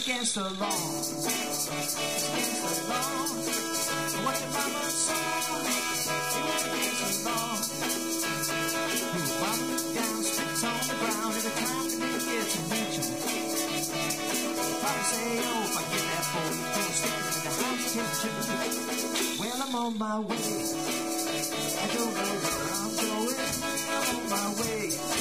against the law. Against the law. What your mama saw. It went against the law. Your mama looked down, spit on the ground every time they didn't get to meet you. Papa say, oh, if I get that boy, you're gonna stick him in the house kitchen. Well, I'm on my way. I don't know where I'm going. I'm on my way.